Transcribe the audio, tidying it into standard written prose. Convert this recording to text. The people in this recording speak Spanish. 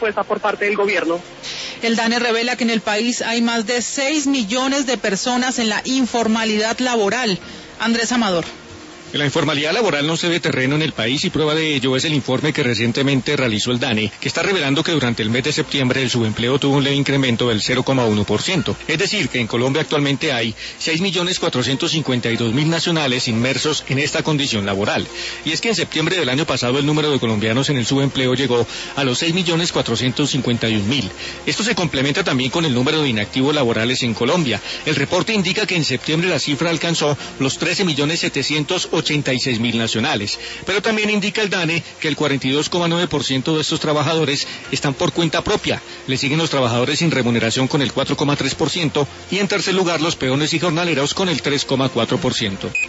respuesta por parte del gobierno. El DANE revela que en el país hay más de 6 millones de personas en la informalidad laboral. Andrés Amador. La informalidad laboral no cede terreno en el país y prueba de ello es el informe que recientemente realizó el DANE, que está revelando que durante el mes de septiembre el subempleo tuvo un leve incremento del 0,1%. Es decir, que en Colombia actualmente hay 6.452.000 nacionales inmersos en esta condición laboral. Y es que en septiembre del año pasado el número de colombianos en el subempleo llegó a los 6.451.000. Esto se complementa también con el número de inactivos laborales en Colombia. El reporte indica que en septiembre la cifra alcanzó los 13.786.000 nacionales, pero también indica el DANE que el 42,9% de estos trabajadores están por cuenta propia. Le siguen los trabajadores sin remuneración con el 4,3% y en tercer lugar los peones y jornaleros con el 3,4%.